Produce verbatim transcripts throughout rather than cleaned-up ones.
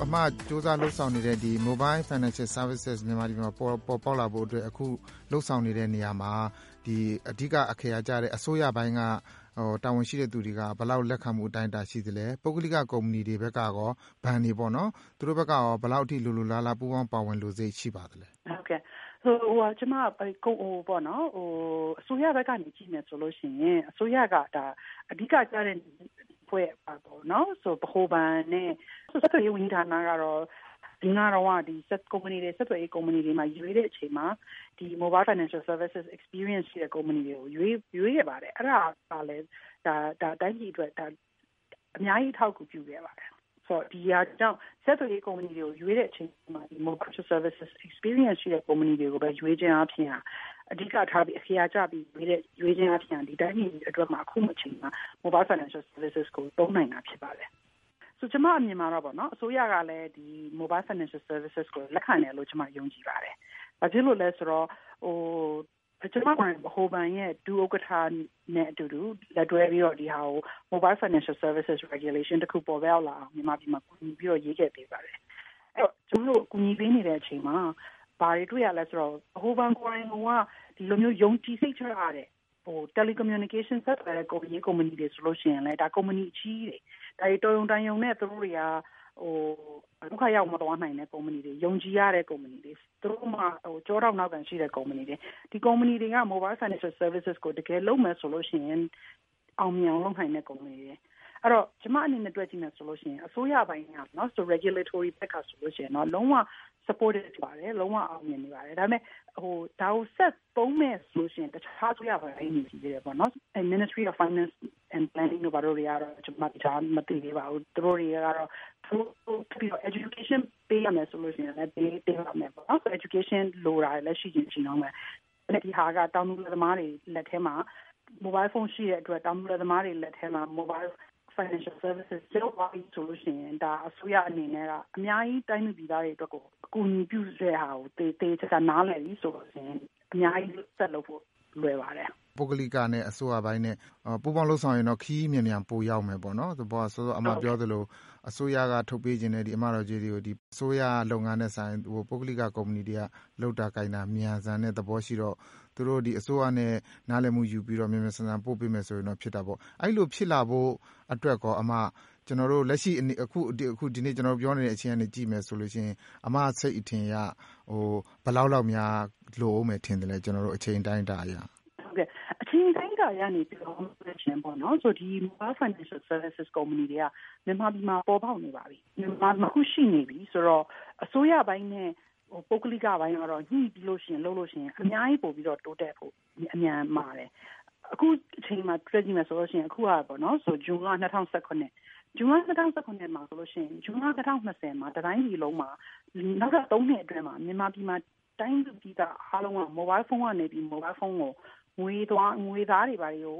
မစူးစမ်းလှုပ်ဆောင်နေတဲ့ဒီ Mobile Financial Services မြန်မာပြည်မှာပေါ်ပေါ်ပေါက်လာဖို့အတွက်အခုလှုပ်ဆောင်နေတဲ့နေရာမှာဒီအဓိကအခရာကျတဲ့အစိုးရဘိုင်းကဟိုတာဝန်ရှိတဲ့သူတွေကဘယ်လောက်လက်ခံမှုအတိုင်းအတာရှိသလဲပုဂ္ဂလိကကုမ္ပဏီတွေဘက်ကရောဘဏ်တွေပေါ့နော်သူတို့ဘက်ကရောဘယ်လောက်အထိလူလူလားလားပူးပေါင်းပါဝင်လို့စိတ်ရှိပါသလဲဟုတ်ကဲ့ဟိုဟိုကျွန်မကိုဟိုပေါ့နော်ဟိုအစိုးရဘက်ကနေကြည့်နေဆိုလို့ရှိရင်အစိုးရကဒါအဓိကကျတဲ့ဖွဲ့ပါပေါ့နော်ဆိုဗဟိုဘဏ်နဲ့ဆက်သွယ်ရေးဝန်ကြီးဌာနကတော့ဒီငါတော့ဒီ set company တွေ set ရေး company တွေမှာရွေးတဲ့အချိန်မှာဒီ mobile financial services experience ရဲ့ company တွေကိုရွေးရွေးရပါတယ်အဲ့ဒါကလည်းဒါဒါတိုင်းပြည်အတွက်ဒါအများကြီးထောက်ကူပြုခဲ့ပါတယ်ဆိုတော့ဒီဟာကြောင့် set ရေး company တွေကိုရွေးတဲ့အချိန်မှာဒီ mobile financial services experience ရဲ့ company တွေကိုပဲရွေးခြင်းအပြင်အဓိကထားပြီးအခရာကျပြီးရွေးတဲ့ရွေးခြင်းအပြင်ဒီတိုင်းပြည်အတွက်မှာအခုမှအချိန်မှာ mobile financial services ကိုသုံးနိုင်တာဖြစ်ပါတယ်ဆိုကျွန်မအမြင်မှာတော့ပေါ့နော်အစိုးရကလည်းဒီ mobile financial services ကိုလက်ခံတယ်လို့ကျွန်မယုံကြည်ပါတယ်။ဘာဖြစ်လို့လဲဆိုတော့ဟိုကျွန်မကဟိုဘဏ်ရဲ့ဒုဥက္ကဋ္ဌနဲ့အတူတူလက်တွဲပြီးတော့ဒီဟာကို mobile financial services regulation တခုပေါ်ပေါက်လာအောင်မြန်မာပြည်မှာကူညီပြီးတော့ရေးခဲ့ပေးပါတယ်။အဲ့တော့ကျွန်တော်တို့ကူညီပေးနေတဲ့အချိန်မှာဘာတွေတွေ့ရလဲဆိုတော့ဟိုဘဏ်ကိုယ်တိုင်ကဒီလိုမျိုးယုံကြည်စိတ်ချရတဲ့ဟို telecommunication ဆက်သွယ်တဲ့ company company တွေဆိုလို့ရှိရင်လည်းဒါ company အကြီးတွေဒါတွေတော်ရုံတန်ရုံနဲ့သူတို့တွေကဟိုဒုက္ခရောက်မသွားနိုင်တဲ့ company တွေယုံကြည်ရတဲ့ company တွေသူတို့မှဟိုကြောတော့နောက်ကန်ရှိတဲ့ company တွေဒီ company တွေက mobile financial services ကိုတကယ်လုပ်မယ်ဆိုလို့ရှိရင်အောင်မြင်အောင်လုပ်နိုင်တဲ့ company တွေအဲ့တော့ကျွန်မအနေနဲ့တွေ့ကြည့်မယ်ဆိုလို့ရှိရင်အစိုးရပိုင်းကเนาะဆို regulatory ဘက်ကဆိုလို့ရှိရင်เนาะလုံးဝ supported ပါတယ်လုံးဝအောင်မြင်နေပါတယ်ဒါပေမဲ့ဟိုဒါကိုဆက်ပုံးမဲ့ဆိုရှင်တခြားဆိုရပါအင်းကြီးတွေပေါ့နော် Ministry of Finance and Planning တို့ဘာလို့ရတော့ကျွန်မတခြားမသိသေးပါဘူးသူတို့တွေကတော့သူတို့ပြီးတော့ education ပေးရမယ်ဆိုလို့ရှိရင်လည်းပေးပေးရမယ်ပေါ့နော်ဆို education လိုတာလည်းရှိချင်းရှိအောင်ပဲဒီဟာကတောင်းတသမားတွေလက်ထဲမှာ mobile phone ရှိတဲ့အတွက်တောင်းတသမားတွေလက်ထဲမှာ mobile financial services ကျောင်းပါပြီးဆိုလို့ရှိရင်ဒါအစိုးရအနေနဲ့ကအများကြီးတိုင်းပြည်သားတွေအတွက်ကိုအကူအညီပြုတဲ့ဟာကိုတေးတေးချာနားလည်ပြီးဆိုလို့ရှိရင်အများကြီးဆက်လုပ်ဖို့လွယ်ပါတယ်ပုဂ္ဂလိကနဲ့အစိုးရပိုင်းနဲ့ပူးပေါင်းလှုပ်ဆောင်ရင်တော့ခီးမြန်မြန်ပိုရောက်မယ်ပေါ့နော်သဘောဆိုတော့အမှပြောသလိုအစိုးရကထုတ်ပေးခြင်းနဲ့ဒီအမတော်ကြီးတွေကိုဒီအစိုးရလုပ်ငန်းနဲ့ဆိုင်ဟိုပုဂ္ဂလိကကုမ္ပဏီတွေကလောက်တာကိုင်တာမြန်ဆန်တဲ့သဘောရှိတော့သူတို့ဒီအစိုးရနဲ့နားလည်မှုယူပြီးတော့မြန်မြန်ဆန်ဆန်ပို့ပေးမယ်ဆိုရင်တော့ဖြစ်တာပေါ့အဲ့လိုဖြစ်လာဖို့အတွက်ကောအမကျွန်တော်တို့လက်ရှိအခုအခုဒီနေ့ကျွန်တော်တို့ပြောနေတဲ့အချိန်ကနေကြည့်မယ်ဆိုလို့ရှိရင်အမစိတ်အထင်ရဟိုဘယ်လောက်လောက်များလိုအောင်မယ်ထင်တယ်လဲကျွန်တော်တို့အချိန်တိုင်းတာအရာဟုတ်ကဲ့အချိန်တိုင်းတာရနေပြောမှချင်းပေါ့နော်ဆိုဒီ mobile financial services company တွေကမြန်မာပြည်မှာပေါ်ပေါက်နေပါပြီမြန်မာမှာခုရှိနေပြီဆိုတော့အစိုးရပိုင်းနဲ့ဟိုပုဂ္ဂလိကပိုင်းကတော့ညှိပြီးလို့ရှိရင်လုပ်လို့ရှိရင်အများကြီးပို့ပြီးတော့တိုးတက်ဖို့အများပါတယ်အခုအချိန်မှာတွေ့ကြည့်မယ်ဆိုလို့ရှိရင်အခုကပေါ့နော်ဆိုဇွန်လ၂၀၁၈ဇွန်လ၂၀၁၈မှာဆိုလို့ရှိရင်ဇွန်လ၂၀၂၀မှာတတိုင်းပြည်လုံးမှာနောက်ထပ်၃နှစ်အတွင်းမှာမြန်မာပြည်မှာတိုင်းပြည်ကအားလုံးက mobile phone ကနေပြီး mobile phone ကိုငွေသွားငွေသားတွေပါတွေကို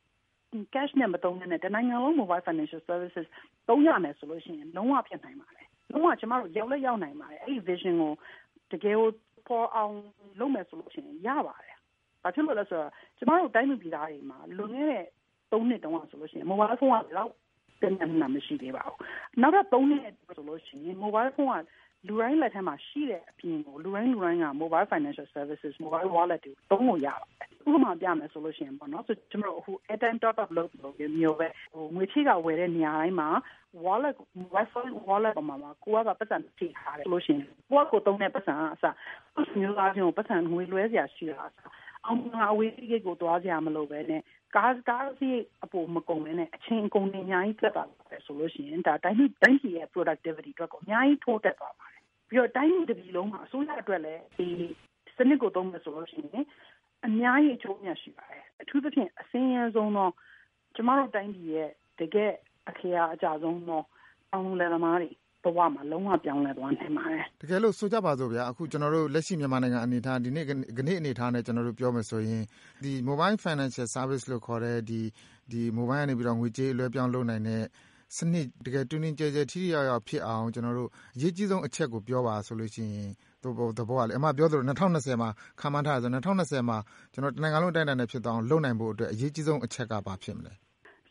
cash နဲ့မသုံးနဲ့တနိုင်ငံလုံး mobile financial services သုံးရမယ်ဆိုလို့ရှိရင်လုံးဝဖြစ်နိုင်ပါတယ်လုံးဝကျမတို့ရောက်လက်ရောက်နိုင်ပါတယ်အဲ့ဒီ vision ကိုတကယ်ကိုပေါ်အောင်လုပ်မယ်ဆိုလို့ရှိရင်ရပါတယ်ဘာဖြစ်လို့လဲဆိုတော့ကျမတို့တိုင်းပြည်သားတွေမှာလွန်ခဲ့တဲ့၃နှစ်တုန်းကဆိုလို့ရှိရင် mobile phone ကတော့တင်နေတာမရှိသေးပါဘူးနောက်တော့၃နှစ်ဆိုလို့ရှိရင် mobile phone ကလူတိုင်းလက်ထက်မှာရှိတဲ့အပြင်ကိုလူတိုင်းလူတိုင်းက mobile financial services mobile wallet တွေသုံးလို့ရပါတယ်ဥပမာပြမယ်ဆိုလို့ရှိရင်ပေါ့နော်ဆိုကျွန်တော်အခု airtime top up လုပ်လို့မျိုးပဲဟိုငွေချေးကဝယ်တဲ့နေရာတိုင်းမှာ wallet mobile phone wallet ပေါ်မှာကိုကပတ်စံထိထားတယ်လို့ရှိရင်ကိုကကိုသုံးတဲ့ပတ်စံအစားမျိုးသားချင်းကိုပတ်စံငွေလွှဲစရာရှိတာအစားအောင်ငါအဝေးကြီးကိုသွားစရာမလိုပဲနဲ့ကားကားစီအပေါ်မကုန်နဲ့အချင်းအကုန်နေအများကြီးတက်တာပဲဆိုလို့ရှိရင်ဒါတိုင်းပြည်တိုင်းပြည်ရဲ့ productivity အတွက်ကိုအများကြီးထိုးတက်သွားပါတယ်ပြီးတော့တိုင်းပြည်တစ်ပြည်လုံးမှာအစိုးရအတွက်လည်းဒီစနစ်ကိုသုံးမယ်ဆိုလို့ရှိရင်အများကြီးအကျိုးများရှိပါတယ်အထူးသဖြင့်အစင်းရဲဆုံးသောကျမတို့တိုင်းပြည်ရဲ့တကယ်အခရာအကြဆုံးသောအောင်လယ်သမားတွေဘဝမှာလုံးဝပြောင်းလဲသွားနိုင်ပါတယ်တကယ်လို့ဆိုကြပါစို့ဗျာအခုကျွန်တော်တို့လက်ရှိမြန်မာနိုင်ငံအနေထားဒီနေ့ကနေ့အနေထားနဲ့ကျွန်တော်တို့ပြောမယ်ဆိုရင်ဒီ mobile financial service လို့ခေါ်တဲ့ဒီဒီ mobile ကနေပြီးတော့ငွေကြေးလွှဲပြောင်းလုပ်နိုင်တဲ့စနစ်တကယ်တွင်းတွင်းကျဲကျဲထိထိရောက်ရောက်ဖြစ်အောင်ကျွန်တော်တို့အရေးကြီးဆုံးအချက်ကိုပြောပါဆိုလို့ရှိရင်သဘောသဘောကလေအမပြောသလို၂၀၂၀မှာခံမှန်းထားဆို၂၀၂၀မှာကျွန်တော်တနိုင်ငံလုံးအတိုင်းအတာနဲ့ဖြစ်သွားအောင်လုပ်နိုင်ဖို့အတွက်အရေးကြီးဆုံးအချက်ကဘာဖြစ်မလဲဆ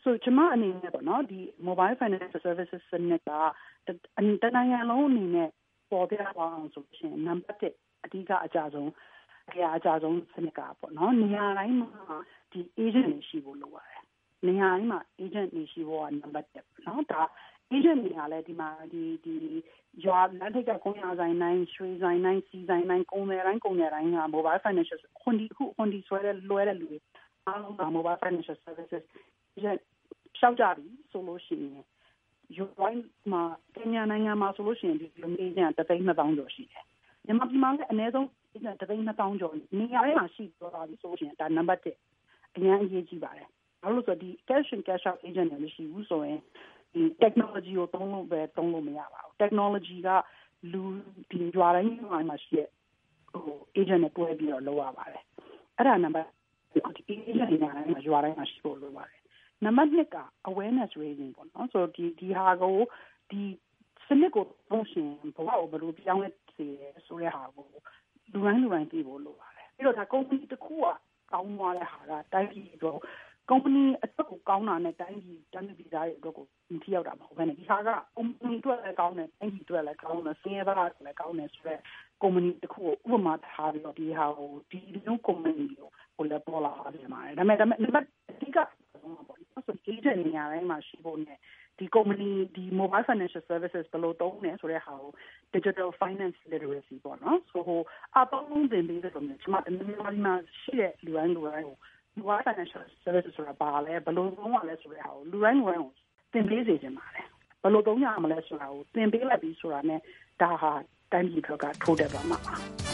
so ကျွန်မအနေနဲ့ပေါ့နော်ဒီ mobile financial services စနစ်ကတနိုင်ငံလုံးအနေနဲ့ပေါ်ပြသွားအောင်ဆိုရှင် number တစ်အဓိကအကြဆုံးအကြအကြဆုံးစနစ်ကပေါ့နော်နေရာတိုင်းမှာဒီ agent တွေရှိဖို့လိုပါတယ်နေရာတိုင်းမှာ agent တွေရှိဖို့က number တစ်နော်ဒါ agent တွေကလည်းဒီမှာဒီဒီရွာလက်ထက်ကကုန်းရဆိုင်တိုင်းရွှေဆိုင်တိုင်းစီဆိုင်တိုင်းကုန်းတွေတိုင်းကုန်းတွေတိုင်းက mobile financial ခွန်ဒီခုခွန်ဒီဆွဲတဲ့လွှဲတဲ့လူတွေအားလုံးက mobile financial services agent ရှောက်ကြပြီဆိုလို့ရှိရင်ယူဝိုင်းမှာကင်ညာနိုင်ငံမှာဆိုလို့ရှိရင်ဒီလိုမျိုးညတသိန်းနှစ်သောင်းကျော်ရှိတယ်။မြန်မာပြည်မှာလည်းအနည်းဆုံးတသိန်းနှစ်သောင်းကျော်နေရာထဲမှာရှိသွားပြီဆိုလို့ရှိရင်ဒါ number တစ်အရင်အရေးကြီးပါတယ်။ဘာလို့လဲဆိုတော့ဒီ cash in cash out agent တွေမရှိဘူးဆိုရင်ဒီ technology ကိုသုံးလို့ပဲသုံးလို့မရပါဘူး။ technology ကလူဒီကြွားတိုင်းမှာရှိတဲ့ဟို agent နဲ့တွဲပြီးတော့လုပ်ရပါတယ်။အဲ့ဒါ number ဒီ agent တွေတိုင်းမှာကြွားတိုင်းမှာရှိဖို့လိုပါတယ်။နံပါတ်နှစ်က awareness raising ပေါ့နော်ဆိုဒီဒီဟာကိုဒီစနစ်ကိုပုံရှင်ဘဝကိုဘယ်လိုပြောင်းလဲစေလဲဆိုတဲ့ဟာကိုလူတိုင်းလူတိုင်းသိဖို့လိုပါတယ်ပြီးတော့ဒါ company တစ်ခုကကောင်းသွားတဲ့ဟာကတိုင်းပြည်အတွက် company အတွက်ကိုကောင်းတာနဲ့တိုင်းပြည်တိုင်းပြည်သားတွေအတွက်ကိုမထိရောက်တာမဟုတ်ဘဲနဲ့ဒီဟာက company အတွက်လည်းကောင်းတယ်တိုင်းပြည်အတွက်လည်းကောင်းတယ်စင်ရသားလည်းကောင်းတယ်ဆိုတော့ company တစ်ခုကိုဥပမာထားပြီးတော့ဒီဟာကိုဒီလို company ကိုကိုလည်းပေါ်လာတယ်မှာဒါပေမဲ့ဒါပေမဲ့အဓိကဆို agent နေရာတိုင်းမှာရှိဖို့နဲ့ဒီ company ဒီ mobile financial services ဘယ်လိုသုံးလဲဆိုတဲ့ဟာကို digital finance literacy ပေါ့နော်ဆိုဟိုအပေါင်းသင်ပေးတဲ့လိုမျိုးကျွန်မအများကြီးမှာရှိတဲ့လူတိုင်းလူတိုင်းကို mobile financial services ဆိုတာဘာလဲဘယ်လိုသုံးရလဲဆိုတဲ့ဟာကိုလူတိုင်းလူတိုင်းကိုသင်ပေးစေချင်ပါတယ်ဘယ်လိုသုံးရမလဲဆိုတာကိုသင်ပေးလိုက်ပြီးဆိုတာနဲ့ဒါဟာတိုင်းပြည်ဘက်ကထိုးတက်သွားမှာပါ